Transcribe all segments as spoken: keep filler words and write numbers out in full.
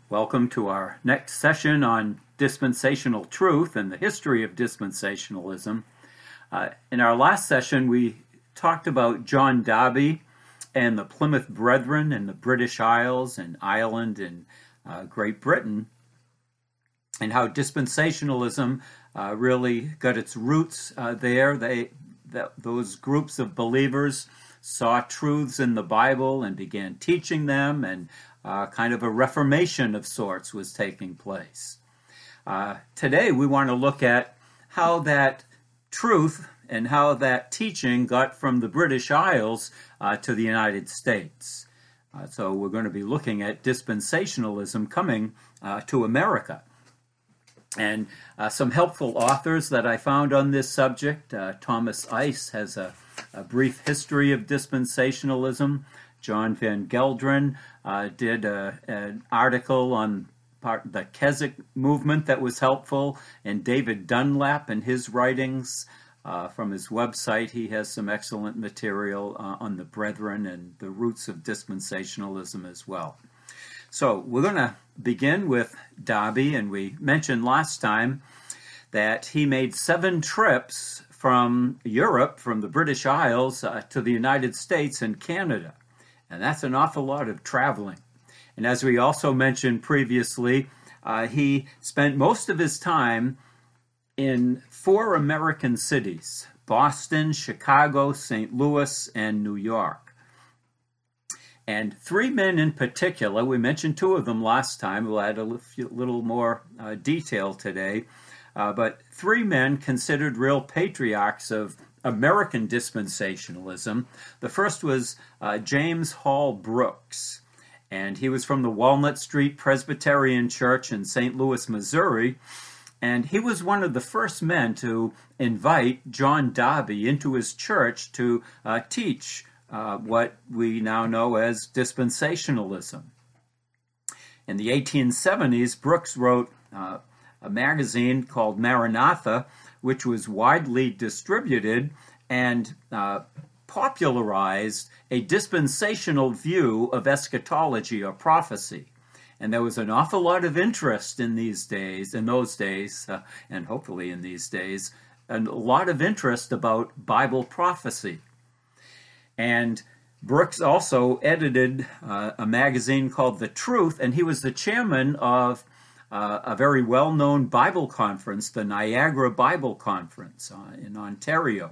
Welcome to our next session on dispensational truth and the history of dispensationalism. Uh, in our last session, we talked about John Darby and the Plymouth Brethren in the British Isles and Ireland and uh, Great Britain, and how dispensationalism uh, really got its roots uh, there. They, that, those groups of believers saw truths in the Bible and began teaching them, and uh, kind of a reformation of sorts was taking place. Uh, today we want to look at how that truth and how that teaching got from the British Isles uh, to the United States. Uh, so we're going to be looking at dispensationalism coming uh, to America. And uh, some helpful authors that I found on this subject. uh, Thomas Ice has a, a brief history of dispensationalism. John Van Gelderen uh, did a, an article on part the Keswick movement that was helpful, and David Dunlap in his writings uh, from his website, he has some excellent material uh, on the Brethren and the roots of dispensationalism as well. So we're going to begin with Darby, and we mentioned last time that he made seven trips from Europe, from the British Isles, uh, to the United States and Canada. And that's an awful lot of traveling. And as we also mentioned previously, uh, he spent most of his time in four American cities: Boston, Chicago, Saint Louis, and New York. And three men in particular, we mentioned two of them last time, we'll add a little more uh, detail today, uh, but three men considered real patriarchs of American dispensationalism. The first was uh, James Hall Brooks, and he was from the Walnut Street Presbyterian Church in Saint Louis, Missouri, and he was one of the first men to invite John Darby into his church to uh, teach Uh, what we now know as dispensationalism. In the eighteen seventies, Brooks wrote uh, a magazine called Maranatha, which was widely distributed and uh, popularized a dispensational view of eschatology or prophecy. And there was an awful lot of interest in these days, in those days, uh, and hopefully in these days, and a lot of interest about Bible prophecy. And Brooks also edited uh, a magazine called The Truth, and he was the chairman of uh, a very well-known Bible conference, the Niagara Bible Conference uh, in Ontario.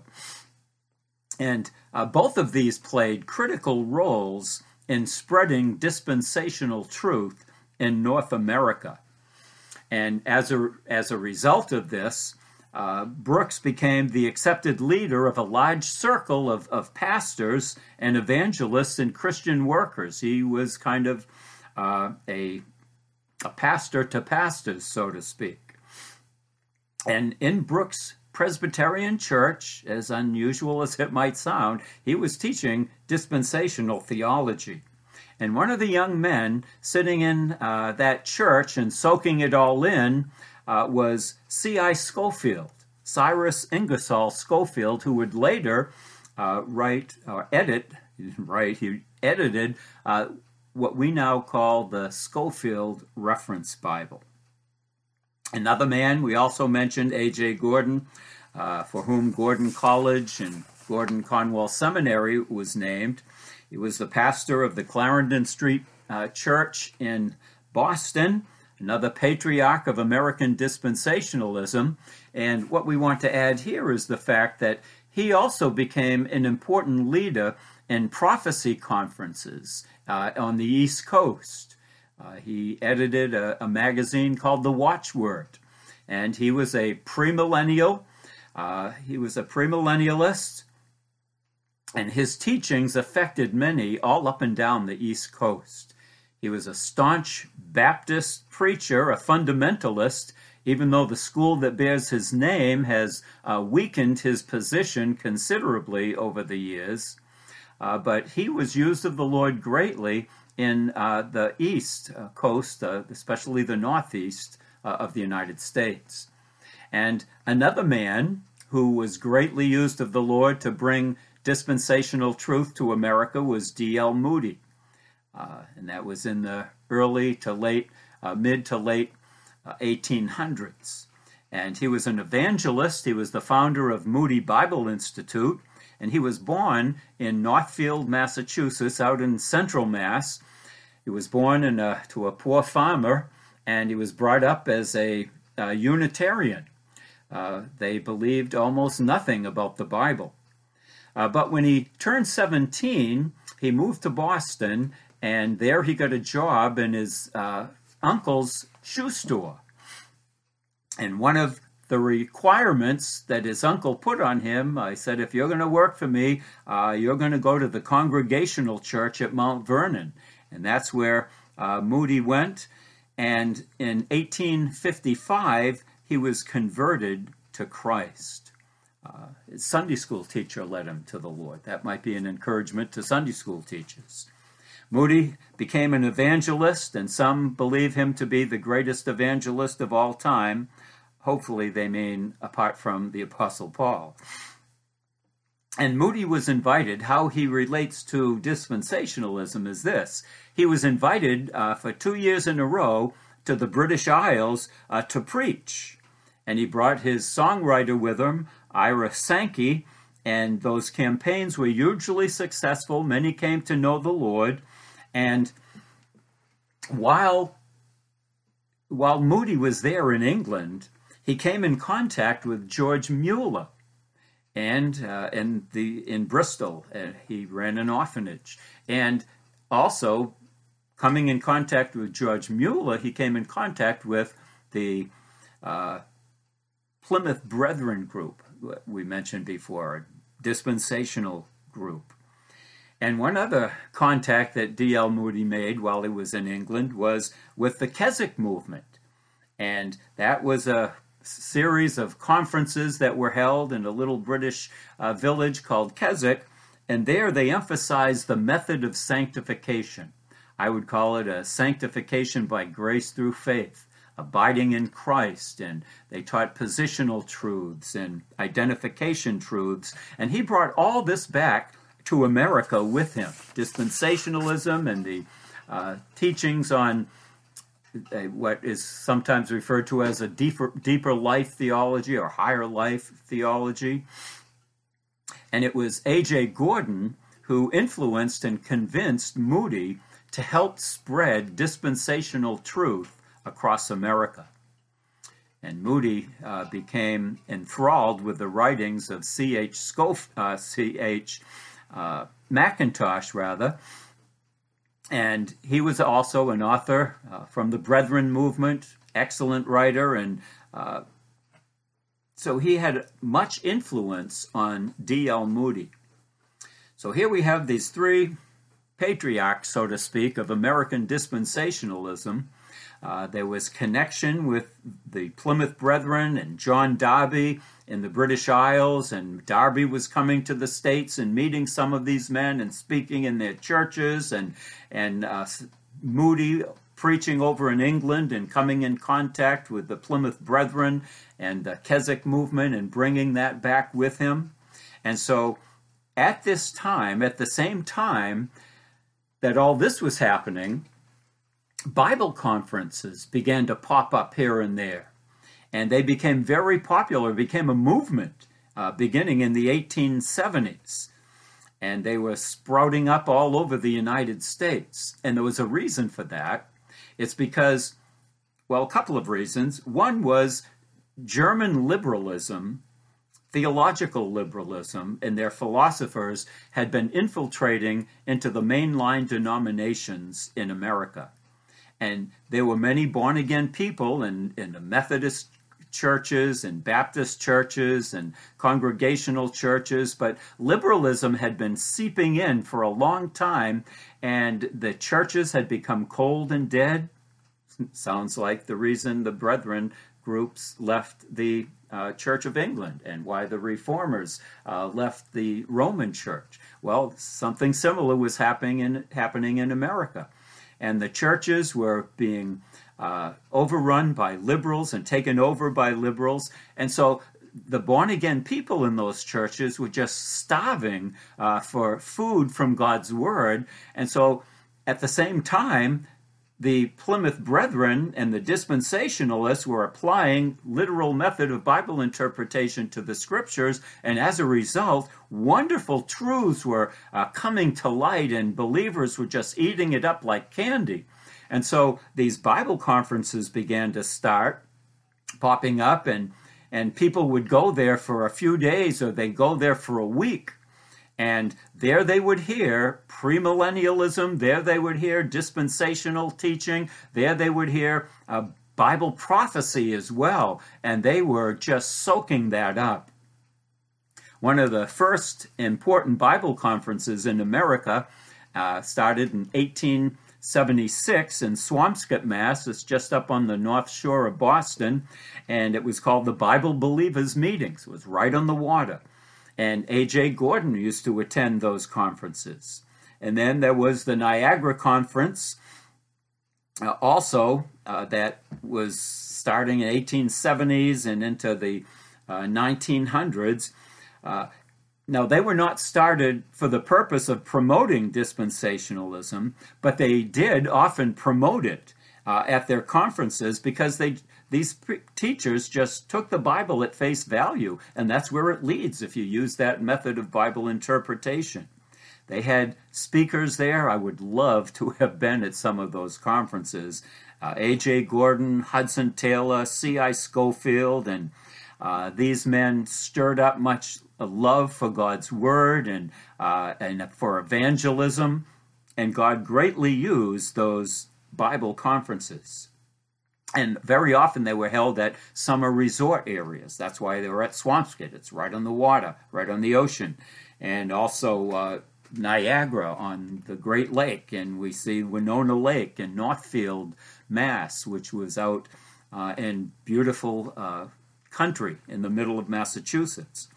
And uh, both of these played critical roles in spreading dispensational truth in North America. And as a, as a result of this, Uh, Brooks became the accepted leader of a large circle of, of pastors and evangelists and Christian workers. He was kind of uh, a, a pastor to pastors, so to speak. And in Brooks' Presbyterian Church, as unusual as it might sound, he was teaching dispensational theology. And one of the young men sitting in uh, that church and soaking it all in Uh, was C I Scofield, Cyrus Ingersoll Scofield, who would later uh, write or edit, right, he edited uh, what we now call the Scofield Reference Bible. Another man we also mentioned, A J Gordon, uh, for whom Gordon College and Gordon Conwell Seminary was named. He was the pastor of the Clarendon Street uh, Church in Boston, another patriarch of American dispensationalism. And what we want to add here is the fact that he also became an important leader in prophecy conferences uh, on the East Coast. Uh, he edited a, a magazine called The Watchword, and he was a premillennial. Uh, he was a premillennialist, and his teachings affected many all up and down the East Coast. He was a staunch Baptist preacher, a fundamentalist, even though the school that bears his name has uh, weakened his position considerably over the years. Uh, but he was used of the Lord greatly in uh, the East uh, Coast, uh, especially the Northeast uh, of the United States. And another man who was greatly used of the Lord to bring dispensational truth to America was D L Moody. Uh, and that was in the early to late uh, mid to late uh, eighteen hundreds. And he was an evangelist. He was the founder of Moody Bible Institute, and he was born in Northfield, Massachusetts, out in central Mass. He was born in a, to a poor farmer, and he was brought up as a, a Unitarian. Uh, they believed almost nothing about the Bible. Uh, but when he turned seventeen, he moved to Boston, and there he got a job in his uh, uncle's shoe store. And one of the requirements that his uncle put on him, I said, if you're going to work for me, uh, you're going to go to the Congregational Church at Mount Vernon. And that's where uh, Moody went. And in eighteen fifty-five, he was converted to Christ. Uh, his Sunday school teacher led him to the Lord. That might be an encouragement to Sunday school teachers. Moody became an evangelist, and some believe him to be the greatest evangelist of all time. Hopefully they mean apart from the Apostle Paul. And Moody was invited. How he relates to dispensationalism is this. He was invited uh, for two years in a row to the British Isles uh, to preach. And he brought his songwriter with him, Ira Sankey, and those campaigns were hugely successful. Many came to know the Lord. And while, while Moody was there in England, he came in contact with George Mueller. And uh, in, the, in Bristol, uh, he ran an orphanage. And also, coming in contact with George Mueller, he came in contact with the uh, Plymouth Brethren group we mentioned before, a dispensational group. And one other contact that D L Moody made while he was in England was with the Keswick movement. And that was a series of conferences that were held in a little British uh, village called Keswick. And there they emphasized the method of sanctification. I would call it a sanctification by grace through faith, abiding in Christ. And they taught positional truths and identification truths. And he brought all this back to America with him. Dispensationalism and the uh, teachings on uh, what is sometimes referred to as a deeper, deeper life theology or higher life theology. And it was A J Gordon who influenced and convinced Moody to help spread dispensational truth across America. And Moody uh, became enthralled with the writings of C H Scof, uh, C H Uh, Mackintosh, rather, and he was also an author uh, from the Brethren movement, excellent writer, and uh, so he had much influence on D L Moody. So here we have these three patriarchs, so to speak, of American dispensationalism. Uh, there was connection with the Plymouth Brethren and John Darby in the British Isles, and Darby was coming to the States and meeting some of these men and speaking in their churches, and and uh, Moody preaching over in England and coming in contact with the Plymouth Brethren and the Keswick movement and bringing that back with him. And so at this time, at the same time that all this was happening, Bible conferences began to pop up here and there. And they became very popular, became a movement uh, beginning in the eighteen seventies. And they were sprouting up all over the United States. And there was a reason for that. It's because, well, a couple of reasons. One was German liberalism, theological liberalism, and their philosophers had been infiltrating into the mainline denominations in America. And there were many born-again people in, in the Methodist churches and Baptist churches and congregational churches, but liberalism had been seeping in for a long time, and the churches had become cold and dead. Sounds like the reason the Brethren groups left the uh, Church of England and why the Reformers uh, left the Roman Church. Well, something similar was happening in, happening in America. And the churches were being uh, overrun by liberals and taken over by liberals. And so the born-again people in those churches were just starving uh, for food from God's Word. And so at the same time, the Plymouth Brethren and the dispensationalists were applying literal method of Bible interpretation to the scriptures, and as a result, wonderful truths were uh, coming to light, and believers were just eating it up like candy. And so these Bible conferences began to start popping up, and, and people would go there for a few days, or they'd go there for a week. And there they would hear premillennialism, there they would hear dispensational teaching, there they would hear uh, Bible prophecy as well, and they were just soaking that up. One of the first important Bible conferences in America uh, started in eighteen seventy-six in Swampscott, Mass. It's just up on the north shore of Boston, and it was called the Bible Believers Meetings. It was right on the water. And A J Gordon used to attend those conferences. And then there was the Niagara Conference, uh, also, uh, that was starting in eighteen seventies and into the uh, nineteen hundreds. Uh, now, they were not started for the purpose of promoting dispensationalism, but they did often promote it uh, at their conferences because they these pre- teachers just took the Bible at face value, and that's where it leads if you use that method of Bible interpretation. They had speakers there. I would love to have been at some of those conferences. Uh, A J Gordon, Hudson Taylor, C I Scofield, and uh, these men stirred up much love for God's Word and, uh, and for evangelism, and God greatly used those Bible conferences. And very often they were held at summer resort areas. That's why they were at Swampscott. It's right on the water, right on the ocean. And also uh, Niagara on the Great Lake. And we see Winona Lake in Northfield, Mass, which was out uh, in beautiful uh, country in the middle of Massachusetts.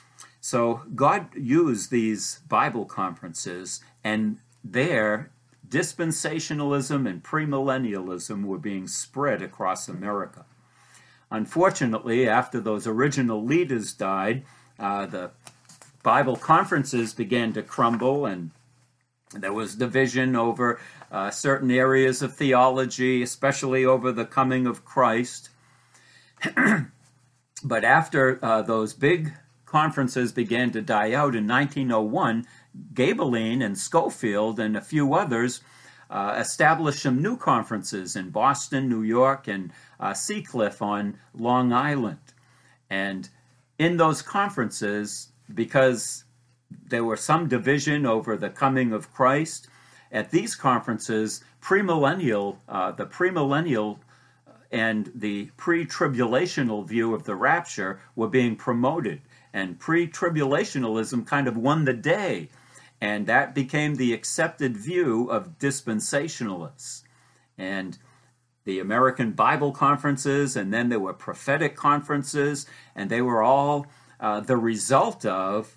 So God used these Bible conferences, and there dispensationalism and premillennialism were being spread across America. Unfortunately, after those original leaders died, uh, the Bible conferences began to crumble, and there was division over uh, certain areas of theology, especially over the coming of Christ. But after uh, those big conferences began to die out in nineteen oh one, Gabeline and Scofield and a few others uh, established some new conferences in Boston, New York, and uh, Seacliff on Long Island. And in those conferences, because there were some division over the coming of Christ, at these conferences, premillennial, uh, the premillennial and the pre-tribulational view of the rapture were being promoted. And pre-tribulationalism kind of won the day. And that became the accepted view of dispensationalists. And the American Bible conferences, and then there were prophetic conferences, and they were all uh, the result of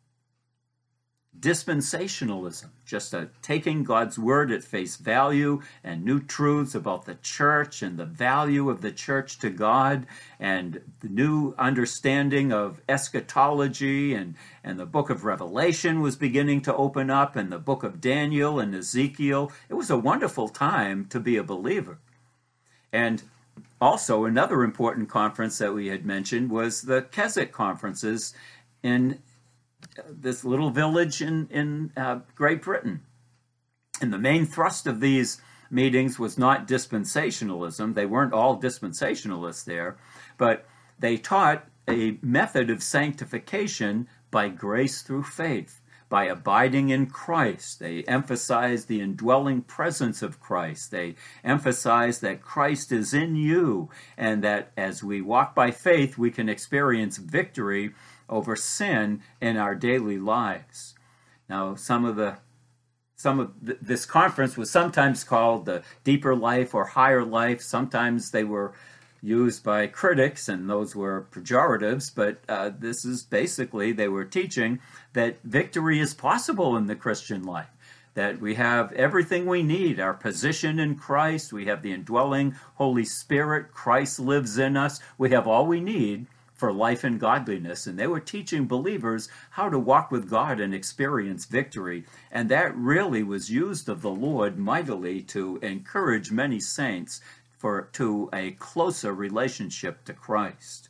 dispensationalism, just a, taking God's word at face value and new truths about the church and the value of the church to God and the new understanding of eschatology, and, and the book of Revelation was beginning to open up, and the book of Daniel and Ezekiel. It was a wonderful time to be a believer. And also another important conference that we had mentioned was the Keswick conferences in this little village in, in uh, Great Britain. And the main thrust of these meetings was not dispensationalism. They weren't all dispensationalists there, but they taught a method of sanctification by grace through faith, by abiding in Christ. They emphasized the indwelling presence of Christ. They emphasized that Christ is in you, and that as we walk by faith, we can experience victory over sin in our daily lives. Now, some of the some of th- this conference was sometimes called the Deeper Life or Higher Life. Sometimes they were used by critics, and those were pejoratives, but uh, this is basically, they were teaching that victory is possible in the Christian life, that we have everything we need, our position in Christ, we have the indwelling Holy Spirit, Christ lives in us, we have all we need for life and godliness, and they were teaching believers how to walk with God and experience victory. And that really was used of the Lord mightily to encourage many saints for to a closer relationship to Christ.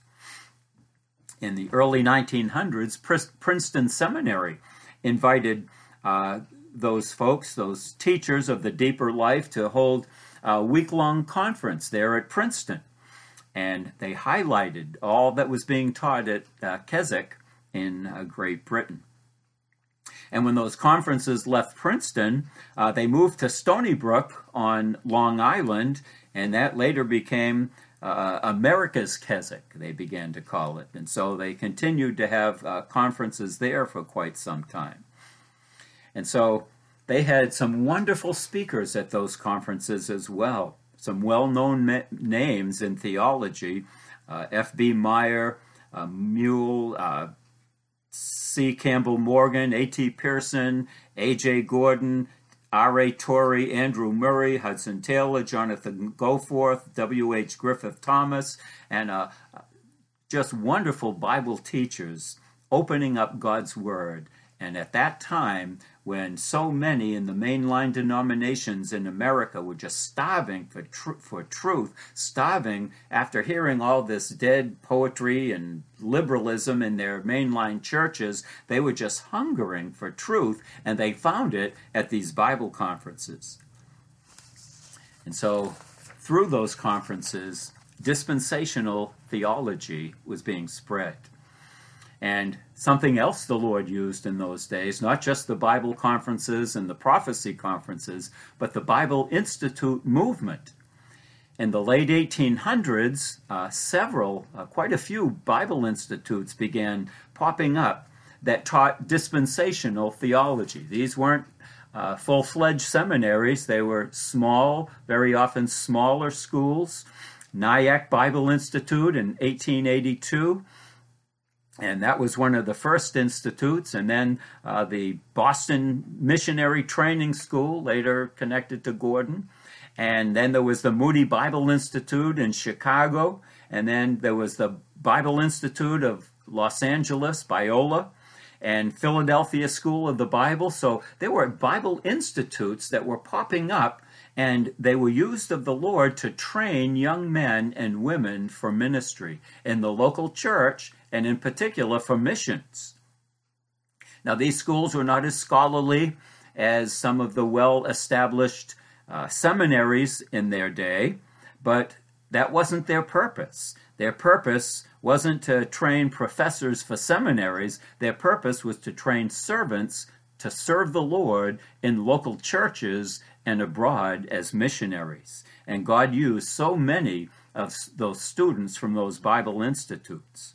In the early nineteen hundreds, Princeton Seminary invited uh, those folks, those teachers of the deeper life, to hold a week-long conference there at Princeton. And they highlighted all that was being taught at uh, Keswick in uh, Great Britain. And when those conferences left Princeton, uh, they moved to Stony Brook on Long Island, and that later became uh, America's Keswick, they began to call it. And so they continued to have uh, conferences there for quite some time. And so they had some wonderful speakers at those conferences as well. Some well-known ma- names in theology, uh, F B Meyer, uh, Mule, uh, C. Campbell Morgan, A T Pearson, A J Gordon, R A Torrey, Andrew Murray, Hudson Taylor, Jonathan Goforth, W H Griffith Thomas, and uh, just wonderful Bible teachers opening up God's Word. And at that time, when so many in the mainline denominations in America were just starving for tr- for truth, starving after hearing all this dead poetry and liberalism in their mainline churches, they were just hungering for truth, and they found it at these Bible conferences. And so, through those conferences, dispensational theology was being spread. And something else the Lord used in those days, not just the Bible conferences and the prophecy conferences, but the Bible Institute movement. In the late eighteen hundreds, uh, several, uh, quite a few Bible institutes began popping up that taught dispensational theology. These weren't uh, full-fledged seminaries. They were small, very often smaller schools. Nyack Bible Institute in eighteen eighty-two. And that was one of the first institutes. And then uh, the Boston Missionary Training School, later connected to Gordon. And then there was the Moody Bible Institute in Chicago. And then there was the Bible Institute of Los Angeles, Biola, and Philadelphia School of the Bible. So there were Bible institutes that were popping up, and they were used of the Lord to train young men and women for ministry in the local church, and in particular for missions. Now, these schools were not as scholarly as some of the well-established uh, seminaries in their day, but that wasn't their purpose. Their purpose wasn't to train professors for seminaries. Their purpose was to train servants to serve the Lord in local churches and abroad as missionaries. And God used so many of those students from those Bible institutes.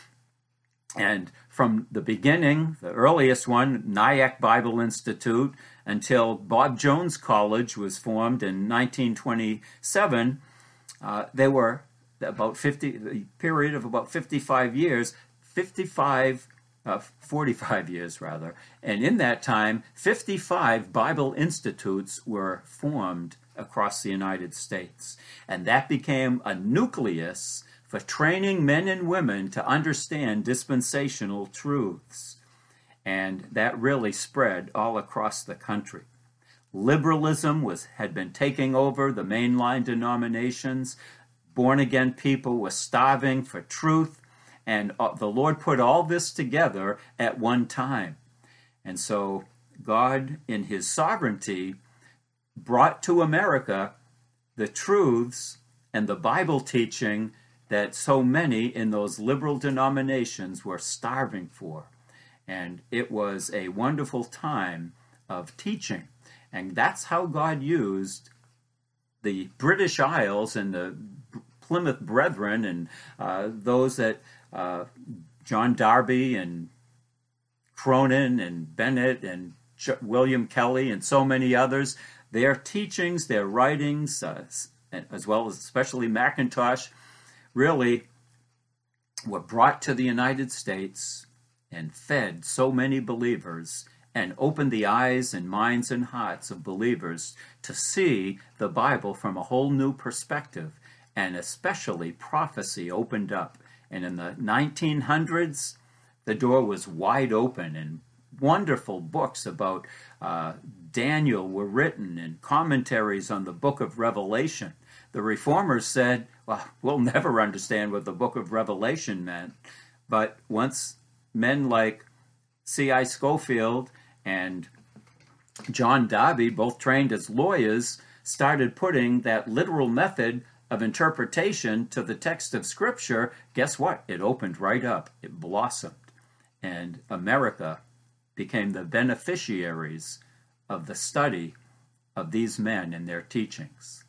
And from the beginning, the earliest one, Nyack Bible Institute, until Bob Jones College was formed in nineteen twenty-seven, uh, they were about fifty, a period of about fifty-five years, fifty-five, uh, forty-five years rather. And in that time, fifty-five Bible institutes were formed across the United States. And that became a nucleus for training men and women to understand dispensational truths. And that really spread all across the country. Liberalism was had been taking over the mainline denominations. Born-again people were starving for truth, and the Lord put all this together at one time. And so God, in his sovereignty, brought to America the truths and the Bible teaching that so many in those liberal denominations were starving for. And it was a wonderful time of teaching. And that's how God used the British Isles and the Plymouth Brethren and uh, those that uh, John Darby and Cronin and Bennett and Ch- William Kelly and so many others, their teachings, their writings, uh, as well as especially Mackintosh, really were brought to the United States and fed so many believers and opened the eyes and minds and hearts of believers to see the Bible from a whole new perspective, and especially prophecy opened up, And in the nineteen hundreds, the door was wide open, and wonderful books about uh, Daniel were written, and commentaries on the book of Revelation. The Reformers said, well, we'll never understand what the book of Revelation meant. But once men like C I Scofield and John Darby, both trained as lawyers, started putting that literal method of interpretation to the text of Scripture, guess what? It opened right up. It blossomed. And America became the beneficiaries of the study of these men and their teachings.